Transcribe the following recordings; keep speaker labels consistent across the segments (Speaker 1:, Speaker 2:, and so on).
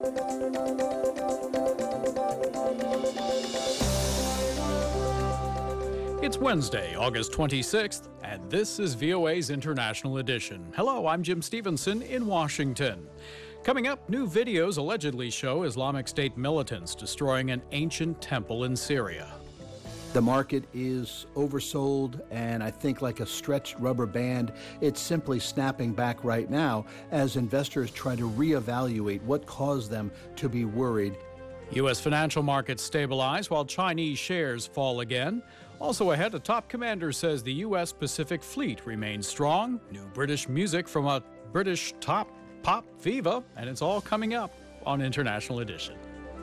Speaker 1: It's Wednesday, August 26th, and this is VOA's International Edition. Hello, I'm Jim Stevenson in Washington. Coming up, new videos allegedly show Islamic State militants destroying an ancient temple in Syria.
Speaker 2: The market is oversold, and I think like a stretched rubber band, it's simply snapping back right now as investors try to reevaluate what caused them to be worried.
Speaker 1: U.S. financial markets stabilize while Chinese shares fall again. Also ahead, a top commander says the U.S. Pacific Fleet remains strong. New British music from a British top pop Viva, and it's all coming up on International Edition.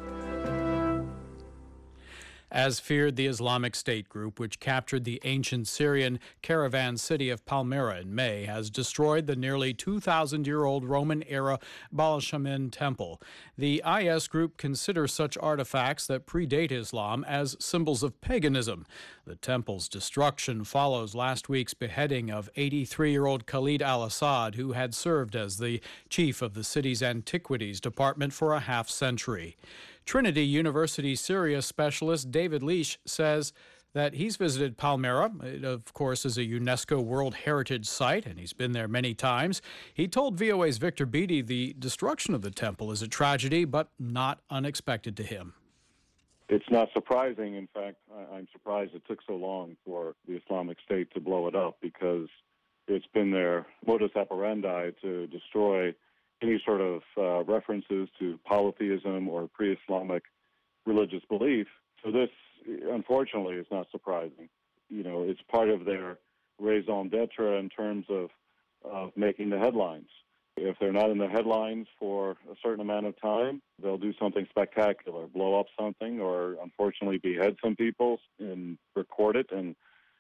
Speaker 1: As feared, the Islamic State group, which captured the ancient Syrian caravan city of Palmyra in May, has destroyed the nearly 2,000-year-old Roman-era Baal Shamin temple. The IS group considers such artifacts that predate Islam as symbols of paganism. The temple's destruction follows last week's beheading of 83-year-old Khalid al-Assad, who had served as the chief of the city's antiquities department for a half-century. Trinity University Syria specialist David Leach says that he's visited Palmyra. It, of course, is a UNESCO World Heritage Site, and he's been there many times. He told VOA's Victor Beattie the destruction of the temple is a tragedy, but not unexpected to him.
Speaker 3: It's not surprising. In fact, I'm surprised it took so long for the Islamic State to blow it up, because it's been their modus operandi to destroy any sort of references to polytheism or pre-Islamic religious belief. So this, unfortunately, is not surprising. You know, it's part of their raison d'etre in terms of making the headlines. If they're not in the headlines for a certain amount of time, they'll do something spectacular, blow up something, or unfortunately behead some people and record it and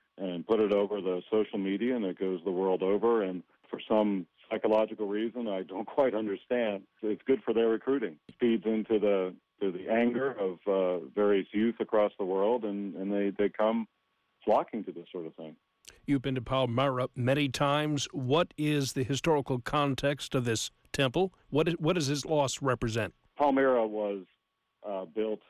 Speaker 3: put it over the social media, and it goes the world over. And for some psychological reason I don't quite understand, it's good for their recruiting. It feeds into the anger of various youth across the world, and they come flocking to this sort of thing.
Speaker 4: You've been to Palmyra many times. What is the historical context of this temple? What does its loss represent?
Speaker 3: Palmyra was built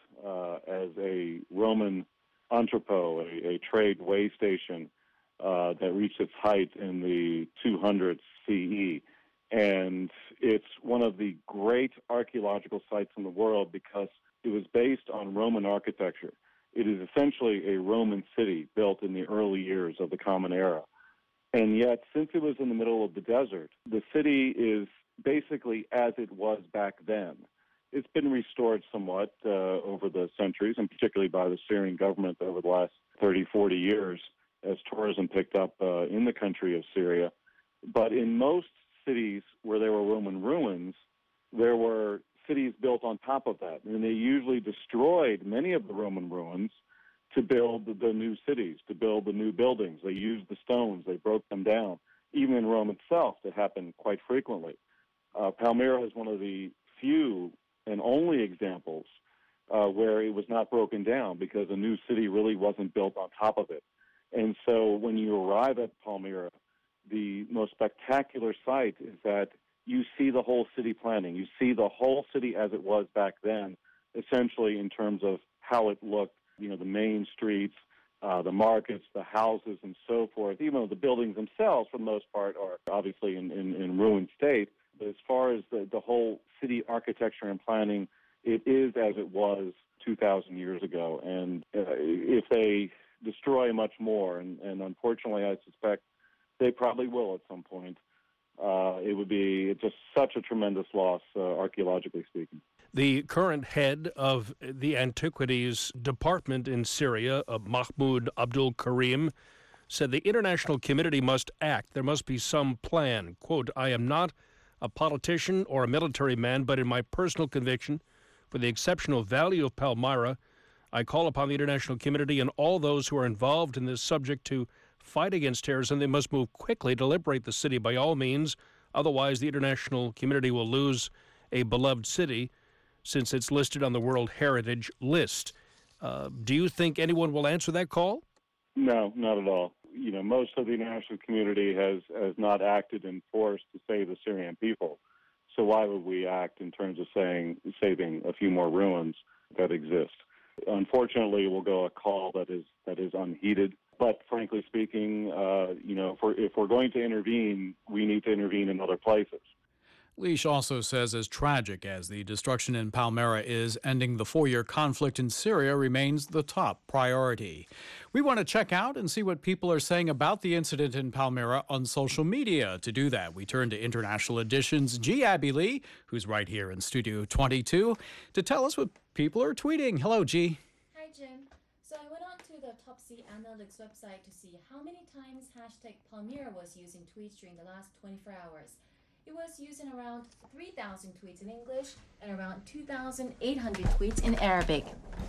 Speaker 3: as a Roman entrepot, a trade way station that reached its height in the 200s CE. And it's one of the great archaeological sites in the world because it was based on Roman architecture. It is essentially a Roman city built in the early years of the Common Era. And yet, since it was in the middle of the desert, the city is basically as it was back then. It's been restored somewhat over the centuries, and particularly by the Syrian government over the last 30, 40 years as tourism picked up in the country of Syria. But in most cities where there were Roman ruins, there were cities built on top of that. And they usually destroyed many of the Roman ruins to build the new cities, to build the new buildings. They used the stones. They broke them down. Even in Rome itself, it happened quite frequently. Palmyra is one of the few and only examples where it was not broken down because a new city really wasn't built on top of it. And so when you arrive at Palmyra, the most spectacular sight is that you see the whole city planning. You see the whole city as it was back then, essentially in terms of how it looked, you know, the main streets, the markets, the houses, and so forth. Even though the buildings themselves, for the most part, are obviously in ruined state. But as far as the whole city architecture and planning, it is as it was 2,000 years ago. And if they destroy much more, and unfortunately I suspect they probably will at some point, it would be just such a tremendous loss, archaeologically speaking.
Speaker 4: The current head of the Antiquities Department in Syria, Mahmoud Abdul Karim, said the international community must act. There must be some plan. Quote, "I am not a politician or a military man, but in my personal conviction for the exceptional value of Palmyra, I call upon the international community and all those who are involved in this subject to fight against terrorism. They must move quickly to liberate the city by all means. Otherwise, the international community will lose a beloved city since it's listed on the World Heritage List." Do you think anyone will answer that call?
Speaker 3: No, not at all. You know, most of the international community has not acted in force to save the Syrian people. So why would we act in terms of saving a few more ruins that exist? Unfortunately, we'll go a call that is unheeded. But frankly speaking, if we're going to intervene, we need to intervene in other places.
Speaker 1: Leash also says as tragic as the destruction in Palmyra is, ending the 4-year conflict in Syria remains the top priority. We want to check out and see what people are saying about the incident in Palmyra on social media. To do that, we turn to International Edition's G. Abby Lee, who's right here in Studio 22, to tell us what people are tweeting. Hello, G.
Speaker 5: Hi, Jim. So I went on to the Topsy Analytics website to see how many times hashtag Palmyra was used in tweets during the last 24 hours. It was used in around 3,000 tweets in English and around 2,800 tweets in Arabic.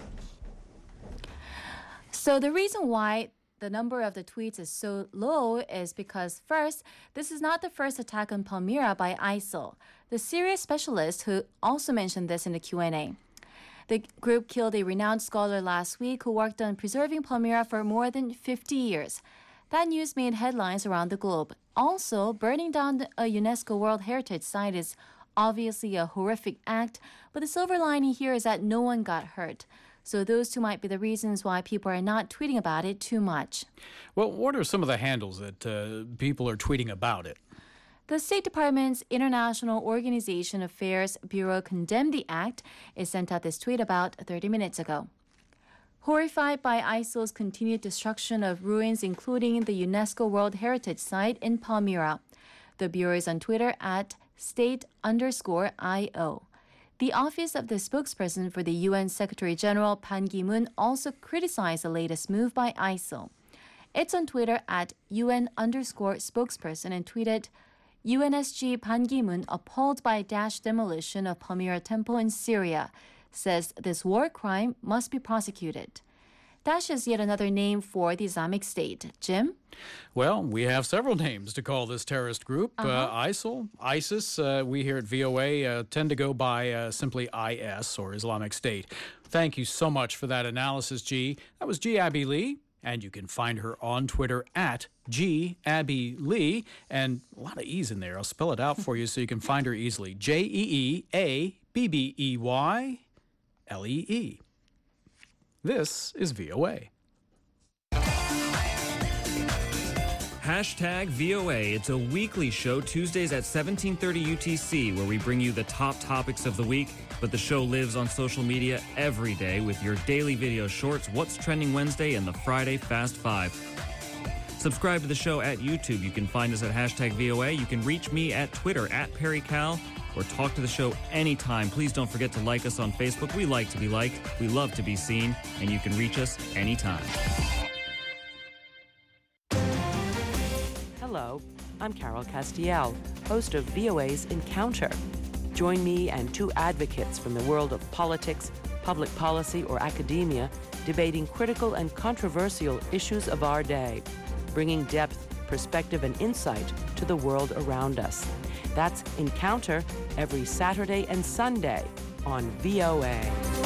Speaker 5: So the reason why the number of the tweets is so low is because, first, this is not the first attack on Palmyra by ISIL. The Syria specialist who also mentioned this in the Q&A. The group killed a renowned scholar last week who worked on preserving Palmyra for more than 50 years. That news made headlines around the globe. Also, burning down a UNESCO World Heritage Site is obviously a horrific act, but the silver lining here is that no one got hurt. So those two might be the reasons why people are not tweeting about it too much.
Speaker 1: Well, what are some of the handles that people are tweeting about it?
Speaker 5: The State Department's International Organization Affairs Bureau condemned the act. It sent out this tweet about 30 minutes ago. Horrified by ISIL's continued destruction of ruins, including the UNESCO World Heritage Site in Palmyra, the Bureau is on Twitter at state_IO. The office of the spokesperson for the UN Secretary General Ban Ki-moon also criticized the latest move by ISIL. It's on Twitter at UN_spokesperson and tweeted, UNSG Ban Ki-moon appalled by Daesh demolition of Palmyra Temple in Syria, says this war crime must be prosecuted. Daesh is yet another name for the Islamic State. Jim?
Speaker 1: Well, we have several names to call this terrorist group. ISIL, ISIS, we here at VOA tend to go by simply IS, or Islamic State. Thank you so much for that analysis, G. That was G. Abby Lee, and you can find her on Twitter at G. Abby Lee, and a lot of E's in there. I'll spell it out for you so you can find her easily. JeeABBeyLee. This is VOA.
Speaker 6: Hashtag VOA. It's a weekly show, Tuesdays at 17:30 UTC, where we bring you the top topics of the week. But the show lives on social media every day with your daily video shorts, What's Trending Wednesday, and the Friday Fast Five. Subscribe to the show at YouTube. You can find us at hashtag VOA. You can reach me at Twitter at PerryCal, or talk to the show anytime. Please don't forget to like us on Facebook. We like to be liked. We love to be seen. And you can reach us anytime.
Speaker 7: Hello, I'm Carol Castiel, host of VOA's Encounter. Join me and two advocates from the world of politics, public policy, or academia debating critical and controversial issues of our day, bringing depth, perspective, and insight to the world around us. That's Encounter every Saturday and Sunday on VOA.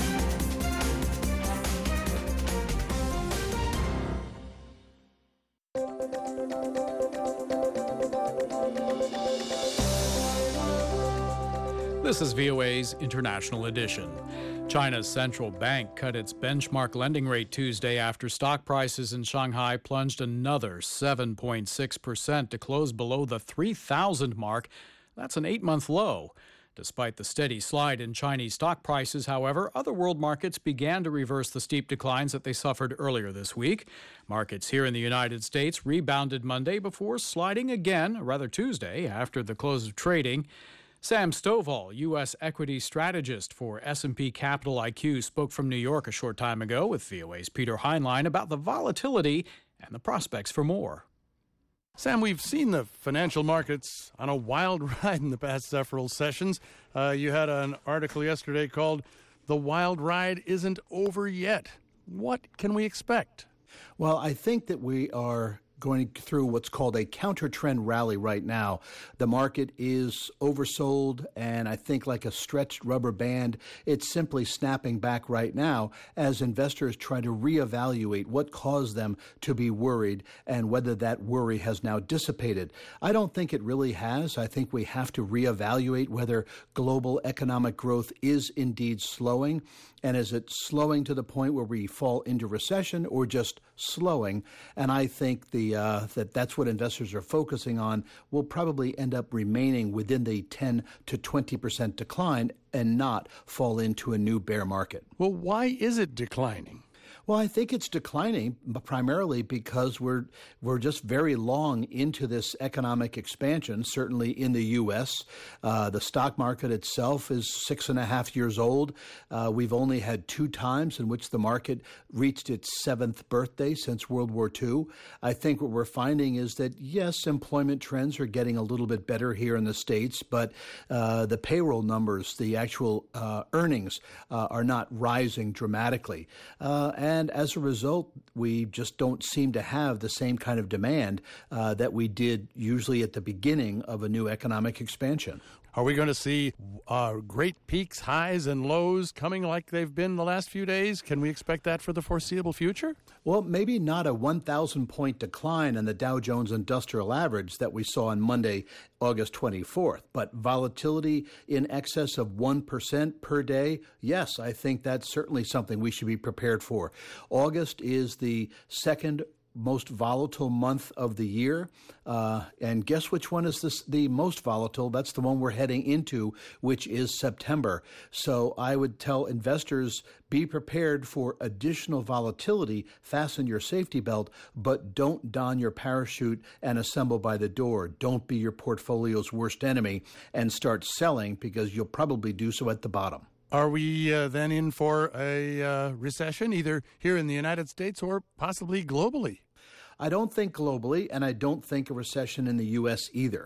Speaker 1: This is VOA's International Edition. China's central bank cut its benchmark lending rate Tuesday after stock prices in Shanghai plunged another 7.6% to close below the 3,000 mark. That's an 8-month low. Despite the steady slide in Chinese stock prices, however, other world markets began to reverse the steep declines that they suffered earlier this week. Markets here in the United States rebounded Monday before sliding again, rather Tuesday, after the close of trading. Sam Stovall, U.S. equity strategist for S&P Capital IQ, spoke from New York a short time ago with VOA's Peter Heinlein about the volatility and the prospects for more.
Speaker 8: Sam, we've seen the financial markets on a wild ride in the past several sessions. You had an article yesterday called "The Wild Ride Isn't Over Yet." What can we expect?
Speaker 2: Well, I think that we are going through what's called a counter-trend rally right now. The market is oversold, and I think like a stretched rubber band, it's simply snapping back right now as investors try to reevaluate what caused them to be worried and whether that worry has now dissipated. I don't think it really has. I think we have to reevaluate whether global economic growth is indeed slowing, and is it slowing to the point where we fall into recession or just slowing? And I think that's what investors are focusing on will probably end up remaining within the 10 to 20% decline and not fall into a new bear market.
Speaker 8: Well, why is it declining?
Speaker 2: Well, I think it's declining primarily because we're just very long into this economic expansion, certainly in the U.S. The stock market itself is 6.5 years old. We've only had 2 times in which the market reached its 7th birthday since World War II. I think what we're finding is that, yes, employment trends are getting a little bit better here in the States, but the payroll numbers, the actual earnings are not rising dramatically. And as a result, we just don't seem to have the same kind of demand that we did usually at the beginning of a new economic expansion.
Speaker 8: Are we going to see great peaks, highs, and lows coming like they've been the last few days? Can we expect that for the foreseeable future?
Speaker 2: Well, maybe not a 1,000-point decline in the Dow Jones Industrial Average that we saw on Monday, August 24th, but volatility in excess of 1% per day, yes, I think that's certainly something we should be prepared for. August is the second most volatile month of the year. And guess which one is the most volatile? That's the one we're heading into, which is September. So I would tell investors, be prepared for additional volatility, fasten your safety belt, but don't don your parachute and assemble by the door. Don't be your portfolio's worst enemy and start selling, because you'll probably do so at the bottom.
Speaker 8: Are we then in for a recession, either here in the United States or possibly globally?
Speaker 2: I don't think globally, and I don't think a recession in the U.S. either.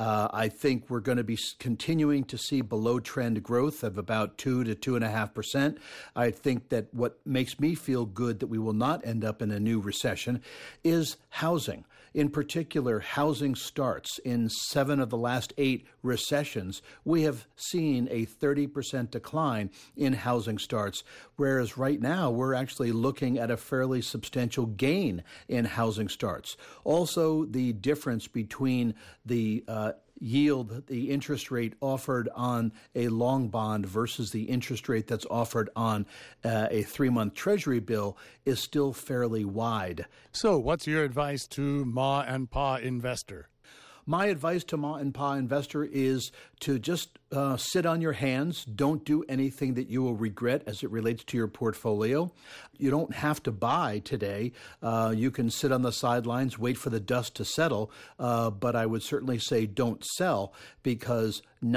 Speaker 2: I think we're going to be continuing to see below-trend growth of about 2 to 2.5%. I think that what makes me feel good that we will not end up in a new recession is housing. In particular, housing starts. In 7 of the last 8 recessions, we have seen a 30% decline in housing starts, whereas right now we're actually looking at a fairly substantial gain in housing starts. Also, the difference between the yield, the interest rate offered on a long bond versus the interest rate that's offered on a 3-month Treasury bill is still fairly wide.
Speaker 8: So what's your advice to Ma and Pa investor?
Speaker 2: My advice to Ma and Pa investor is to just sit on your hands. Don't do anything that you will regret as it relates to your portfolio. You don't have to buy today. You can sit on the sidelines, wait for the dust to settle, but I would certainly say don't sell, because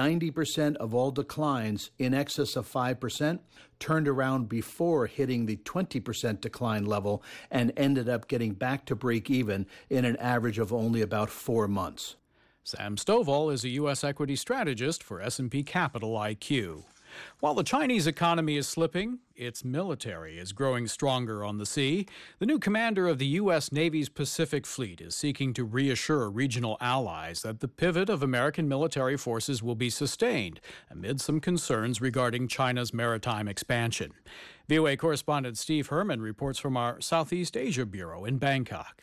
Speaker 2: 90% of all declines in excess of 5% turned around before hitting the 20% decline level and ended up getting back to break even in an average of only about 4 months.
Speaker 1: Sam Stovall is a U.S. equity strategist for S&P Capital IQ. While the Chinese economy is slipping, its military is growing stronger on the sea. The new commander of the U.S. Navy's Pacific Fleet is seeking to reassure regional allies that the pivot of American military forces will be sustained amid some concerns regarding China's maritime expansion. VOA correspondent Steve Herman reports from our Southeast Asia Bureau in Bangkok.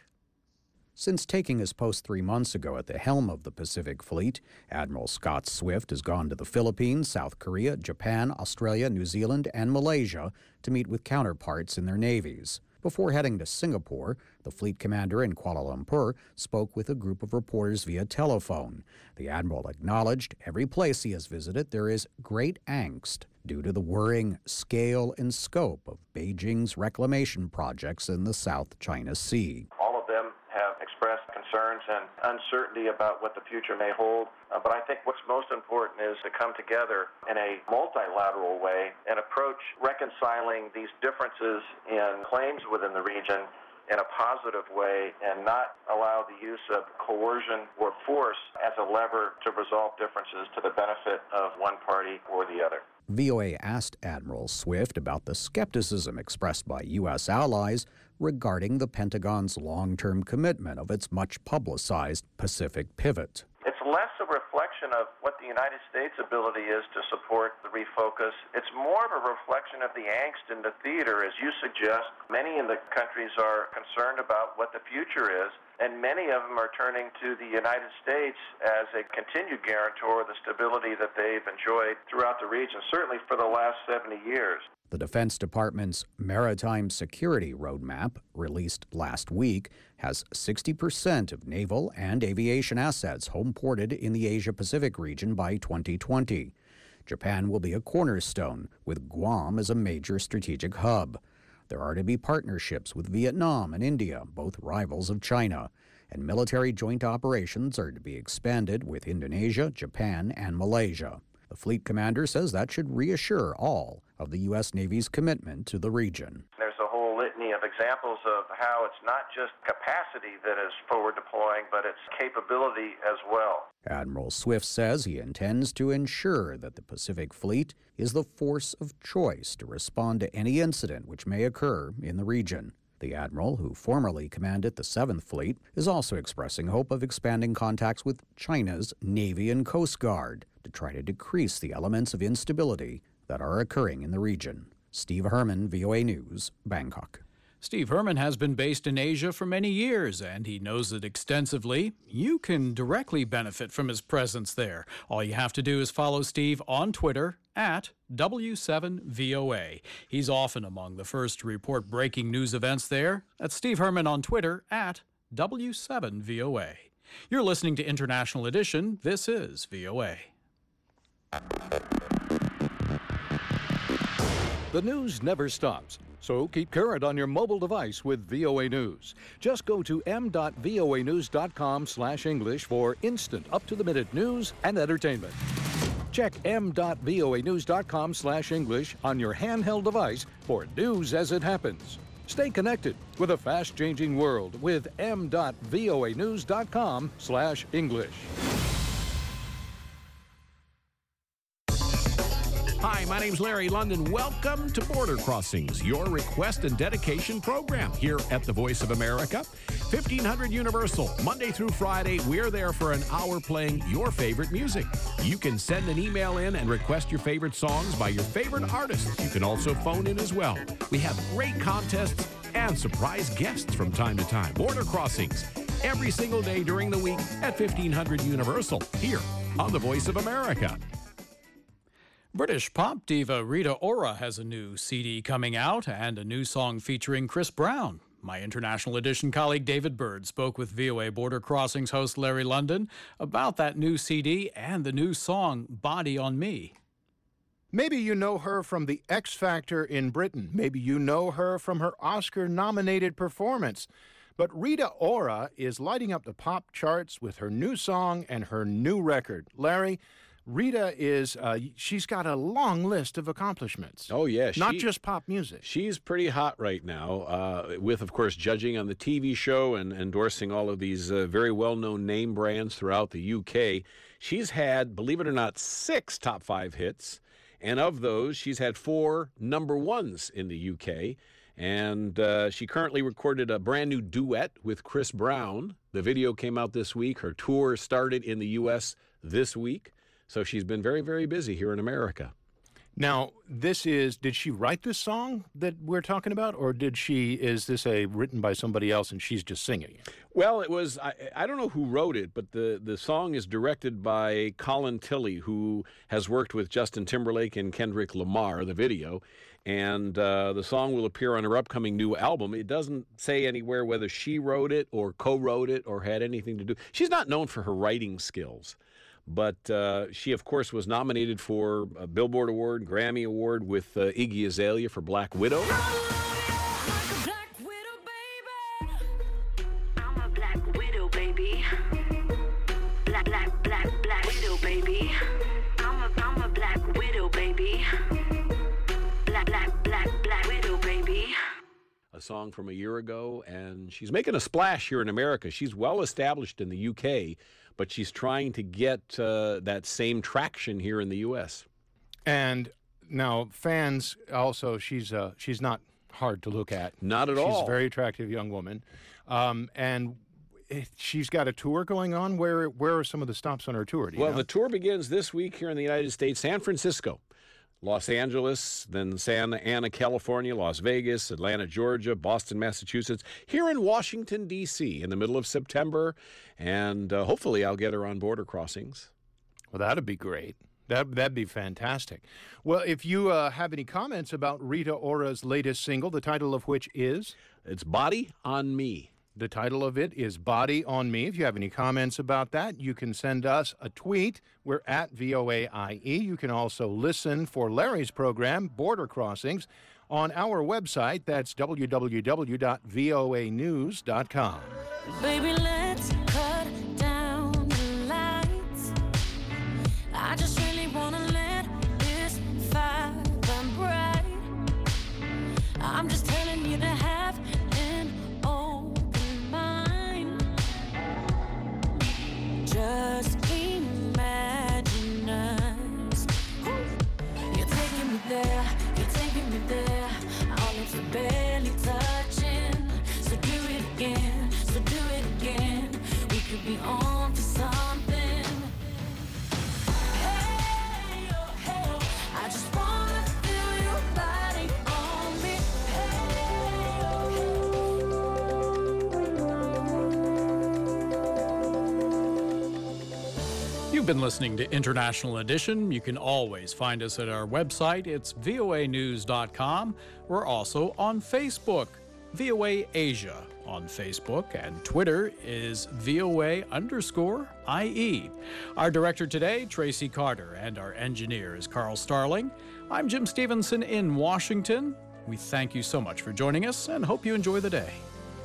Speaker 9: Since taking his post 3 months ago at the helm of the Pacific Fleet, Admiral Scott Swift has gone to the Philippines, South Korea, Japan, Australia, New Zealand, and Malaysia to meet with counterparts in their navies. Before heading to Singapore, the fleet commander in Kuala Lumpur spoke with a group of reporters via telephone. The admiral acknowledged every place he has visited there is great angst due to the worrying scale and scope of Beijing's reclamation projects in the South China Sea.
Speaker 10: Concerns and uncertainty about what the future may hold. But I think what's most important is to come together in a multilateral way and approach reconciling these differences in claims within the region in a positive way and not allow the use of coercion or force as a lever to resolve differences to the benefit of one party or the other.
Speaker 9: VOA asked Admiral Swift about the skepticism expressed by U.S. allies regarding the Pentagon's long-term commitment of its much-publicized Pacific pivot.
Speaker 10: It's less a reflection of what the United States' ability is to support the refocus. It's more of a reflection of the angst in the theater, as you suggest. Many in the countries are concerned about what the future is, and many of them are turning to the United States as a continued guarantor of the stability that they've enjoyed throughout the region, certainly for the last 70 years.
Speaker 9: The Defense Department's Maritime Security Roadmap, released last week, has 60% of naval and aviation assets home-ported in the Asia-Pacific region by 2020. Japan will be a cornerstone, with Guam as a major strategic hub. There are to be partnerships with Vietnam and India, both rivals of China, and military joint operations are to be expanded with Indonesia, Japan, and Malaysia. The fleet commander says that should reassure all of the U.S. Navy's commitment to the region.
Speaker 10: There's a whole litany of examples of how it's not just capacity that is forward deploying, but it's capability as well.
Speaker 9: Admiral Swift says he intends to ensure that the Pacific Fleet is the force of choice to respond to any incident which may occur in the region. The admiral, who formerly commanded the 7th Fleet, is also expressing hope of expanding contacts with China's Navy and Coast Guard to try to decrease the elements of instability that are occurring in the region. Steve Herman, VOA News, Bangkok.
Speaker 1: Steve Herman has been based in Asia for many years, and he knows it extensively. You can directly benefit from his presence there. All you have to do is follow Steve on Twitter at W7VOA. He's often among the first to report breaking news events there. That's Steve Herman on Twitter at W7VOA. You're listening to International Edition. This is VOA.
Speaker 11: The news never stops, so keep current on your mobile device with VOA News. Just go to m.voanews.com/English for instant, up-to-the-minute news and entertainment. Check m.voanews.com/English on your handheld device for news as it happens. Stay connected with a fast-changing world with m.voanews.com/English.
Speaker 12: Hi, my name's Larry London. Welcome to Border Crossings, your request and dedication program here at the Voice of America. 1500 Universal, Monday through Friday, we're there for an hour playing your favorite music. You can send an email in and request your favorite songs by your favorite artists. You can also phone in as well. We have great contests and surprise guests from time to time. Border Crossings, every single day during the week at 1500 Universal, here on the Voice of America.
Speaker 1: British pop diva Rita Ora has a new CD coming out and a new song featuring Chris Brown. My International Edition colleague David Bird spoke with VOA Border Crossings host Larry London about that new CD and the new song Body on Me.
Speaker 13: Maybe you know her from the X Factor in Britain. Maybe you know her from her Oscar-nominated performance. But Rita Ora is lighting up the pop charts with her new song and her new record. Larry, Rita is, she's got a long list of accomplishments.
Speaker 14: Oh, yeah.
Speaker 13: Not just pop music.
Speaker 14: She's pretty hot right now, with, of course, judging on the TV show and endorsing all of these very well-known name brands throughout the UK. She's had, believe it or not, 6 top 5 hits, and of those, she's had 4 number ones in the UK. And she currently recorded a brand new duet with Chris Brown. The video came out this week. Her tour started in the U.S. this week. So she's been very, very busy here in America.
Speaker 13: Now, did she write this song that we're talking about, or is this written by somebody else and she's just singing it?
Speaker 14: Well, it was, I don't know who wrote it, but the song is directed by Colin Tilley, who has worked with Justin Timberlake and Kendrick Lamar, the video. And the song will appear on her upcoming new album. It doesn't say anywhere whether she wrote it or co-wrote it or had anything to do. She's not known for her writing skills. But she, of course, was nominated for a Billboard Award, Grammy Award with Iggy Azalea for Black Widow.
Speaker 15: I'm a Black Widow, baby. Black Widow, baby. I'm a Black Widow, baby. Black Widow, baby.
Speaker 14: A song from a year ago, and she's making a splash here in America. She's well established in the UK, but she's trying to get that same traction here in the U.S.
Speaker 13: And Now, fans also, she's not hard to look at.
Speaker 14: Not at all.
Speaker 13: She's a very attractive young woman. And she's got a tour going on. Where are some of the stops on her tour? Do you know?
Speaker 14: The tour begins this week here in the United States, San Francisco, Los Angeles, then Santa Ana, California, Las Vegas, Atlanta, Georgia, Boston, Massachusetts, here in Washington, D.C. in the middle of September. And hopefully I'll get her on Border Crossings.
Speaker 13: Well, that'd be great. That'd be fantastic. Well, if you have any comments about Rita Ora's latest single, the title of which is?
Speaker 14: It's Body on Me.
Speaker 13: The title of it is Body on Me. If you have any comments about that, you can send us a tweet. We're at VOAIE. You can also listen for Larry's program, Border Crossings, on our website. That's www.voanews.com.
Speaker 15: Baby, let's cut down the lights. I just really want to let this fire burn bright. I'm just telling you to have an open mind. Just imagine us. You're taking me there, you're taking me there. Our lips are barely touching. So do it again, so do it again. We could be on to something. Hey, oh, hey, oh. I just wanna feel your body on me.
Speaker 1: You've been listening to International Edition. You can always find us at our website. It's voanews.com. We're also on Facebook, VOA Asia on Facebook, and Twitter is VOA_IE. Our director today, Tracy Carter, and our engineer is Carl Starling. I'm Jim Stevenson in Washington. We thank you so much for joining us and hope you enjoy the day.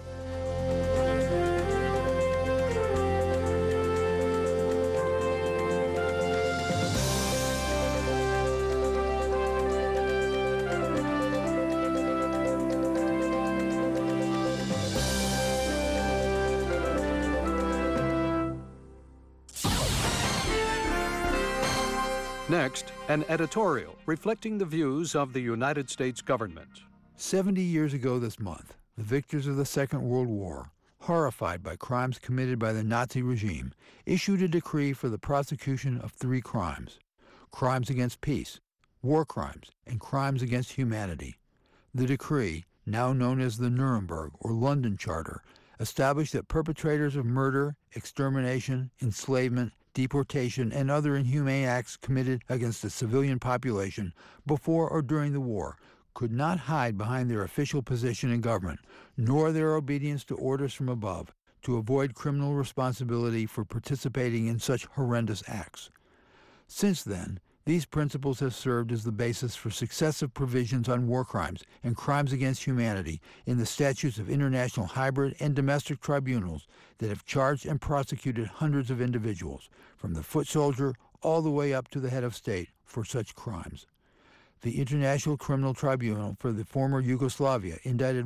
Speaker 11: Next, an editorial reflecting the views of the United States government.
Speaker 16: 70 years ago this month, the victors of the Second World War, horrified by crimes committed by the Nazi regime, issued a decree for the prosecution of 3 crimes: crimes against peace, war crimes, and crimes against humanity. The decree, now known as the Nuremberg or London Charter, established that perpetrators of murder, extermination, enslavement, deportation, and other inhumane acts committed against the civilian population before or during the war could not hide behind their official position in government, nor their obedience to orders from above, to avoid criminal responsibility for participating in such horrendous acts. Since then, these principles have served as the basis for successive provisions on war crimes and crimes against humanity in the statutes of international hybrid and domestic tribunals that have charged and prosecuted hundreds of individuals, from the foot soldier all the way up to the head of state, for such crimes. The International Criminal Tribunal for the former Yugoslavia indicted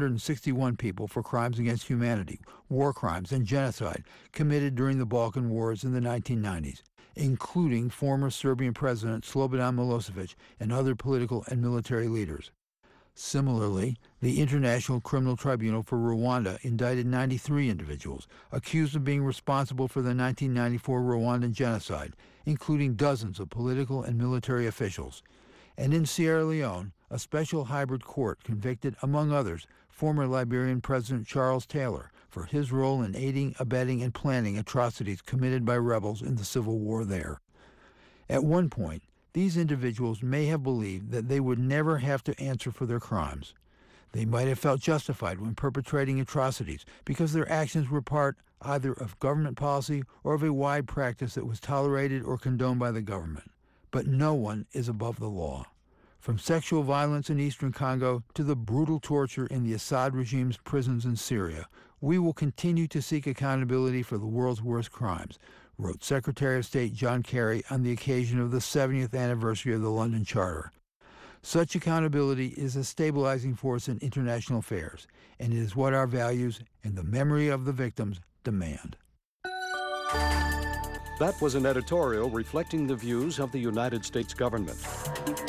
Speaker 16: 161 people for crimes against humanity, war crimes, and genocide committed during the Balkan Wars in the 1990s, including former Serbian President Slobodan Milosevic and other political and military leaders. Similarly, the International Criminal Tribunal for Rwanda indicted 93 individuals accused of being responsible for the 1994 Rwandan genocide, including dozens of political and military officials. And in Sierra Leone, a special hybrid court convicted, among others, former Liberian President Charles Taylor for his role in aiding, abetting, and planning atrocities committed by rebels in the civil war there. At one point, these individuals may have believed that they would never have to answer for their crimes. They might have felt justified when perpetrating atrocities because their actions were part either of government policy or of a wide practice that was tolerated or condoned by the government. But no one is above the law. From sexual violence in eastern Congo to the brutal torture in the Assad regime's prisons in Syria, we will continue to seek accountability for the world's worst crimes, wrote Secretary of State John Kerry on the occasion of the 70th anniversary of the London Charter. Such accountability is a stabilizing force in international affairs, and it is what our values and the memory of the victims demand.
Speaker 11: That was an editorial reflecting the views of the United States government.